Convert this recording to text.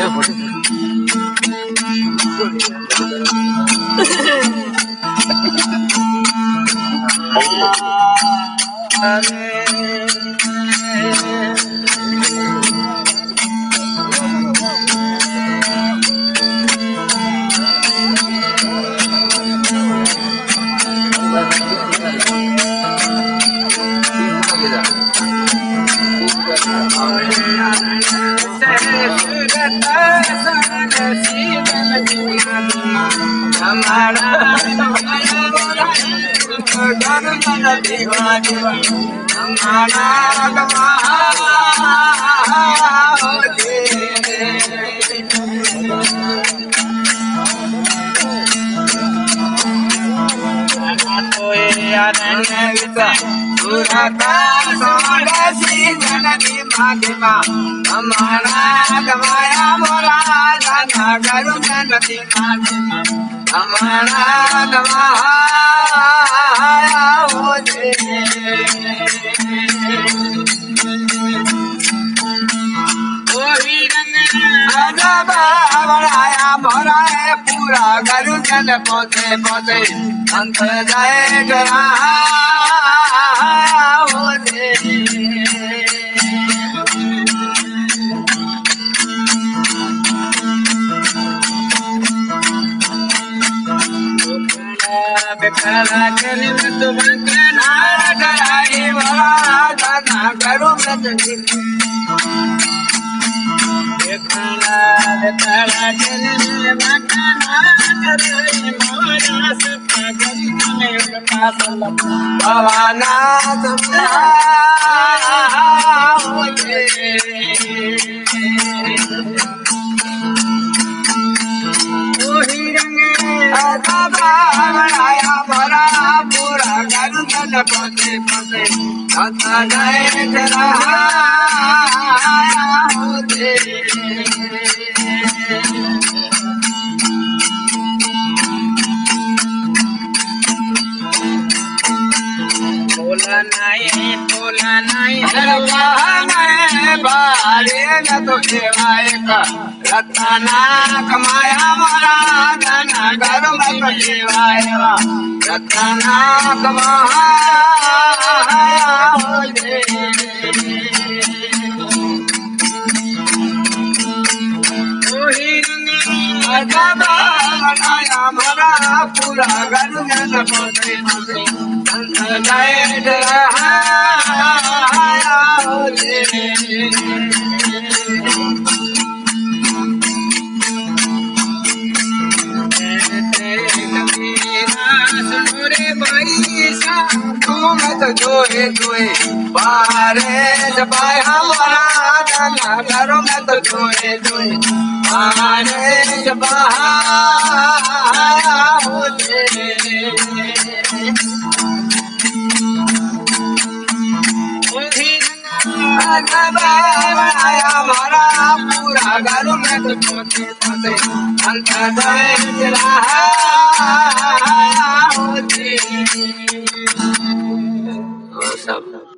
पोते पोते अंत जाए गया बेकारा चली तो बंकना डराई वाला ना करो बेकारा चली बंकना डराई मोरा सपना गरी में पास भवाना सपना होते पोते पोते अंत जाए तेरा होते बोला नहीं बारे न तो सेवाए का रत्ना कमाया मोरा धना घर में तो सेवाए रत्ना कमाया बनाया मरा पूरा घर में पोते पोते अंत जाए रहा तो जोए जोए बारे जबाए हमारा गाना घरों में तो जोए जोए बारे जबाया होते बनाया हमारा पूरा घरों में तो पोते पोते अंत जाए रहा होते सब